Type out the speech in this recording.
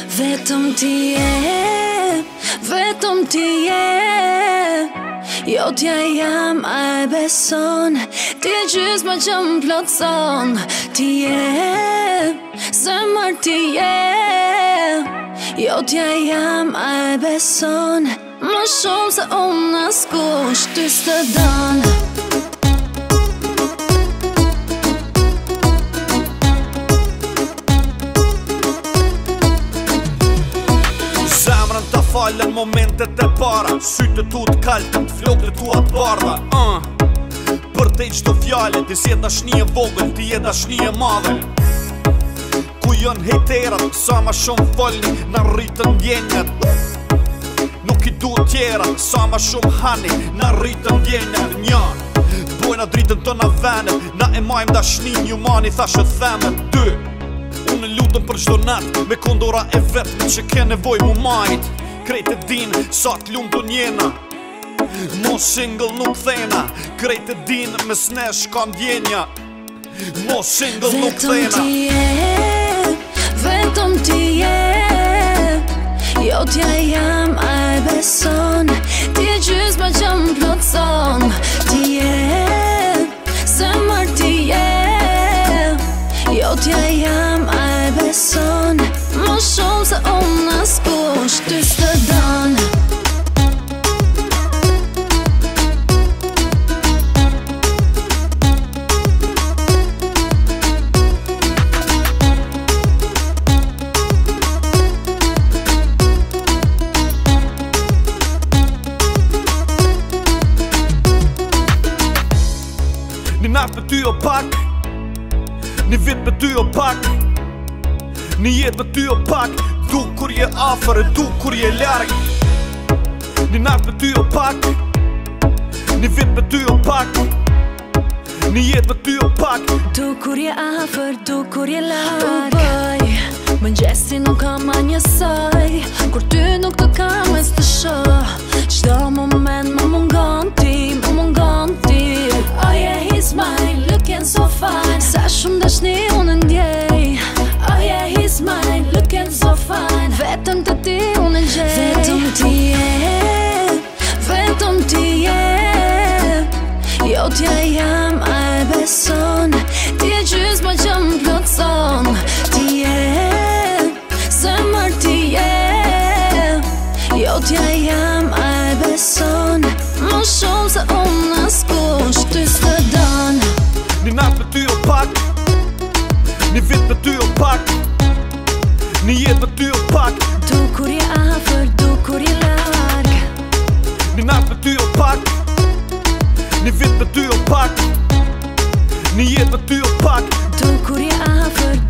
Vetëm ti je, vetëm ti je. Jo t'ja jam, a e beson. Ti e gjysma që m'plotson. Ti je, zemër ti je. Jo t'ja jam, a e beson. Më shumë se unë askush ty s'të don. Zemrën të falen momentet e para, sytë tu t'kaltën, flokët tu atë bardha. Për te qdo fjale, ti si e dashni e vogël, ti e dashni e madhe. Ku jën hejterat, sa ma shumë folni, në rritën djenjat. Nuk i du tjera, sa ma shumë hani, në rritën djenjat. Njan, bojna dritën të në venet, na e majmë dashni një mani, thashë themet dy. Unë lutëm për gjdo net, me kondora e vetëm që ke nevoj mu majt. Krejt e din, sa t'lumë të njena, mo single nuk thena. Krejt e din, me s'nesh ka ndjenja, mo single nuk thena. Vetëm ti je, vetëm ti je. Jo t'ja jam, a e beson. Ti e gjysma që m'plotson. Ti je, zemër ti je. Jo t'ja jam, a e beson. Më shumë se unë askush ty s'të don. Një natë për ty o pak, një vit për ty o pak, një jetë për ty o pak. Du kur je afer e du kur je larg. Një natë për ty o pak, një vit për ty o pak, një jetë për ty o pak. Du kur je afer, du kur je larg. Bëj, mëngjesi nuk kam a njësoj, kur ty nuk të kam e s'të shoh. Qdo moment më mungon ti, më mungon ti. Oh yeah, he's mine, looking so fine. Sa shumë dashni unë ndjej. Oh yeah, he's mine, looking so fine. Vetëm të ti unë gjej. Vetëm ti je, vetëm ti je. Jo t'ja jam, a e beson. Ti e gjysma që m'plotson. Ti je, zemër ti je. Jo t'ja jam, a e beson. Më shumë se unë askush ty s'të don. Një natë për ty o pak, një vit për ty o pak, një jetë për ty o pak. Du kur je afer, du kur je larg. Një natë për ty o pak, një vit për ty o pak, një jetë për ty o pak. Du kur je afer,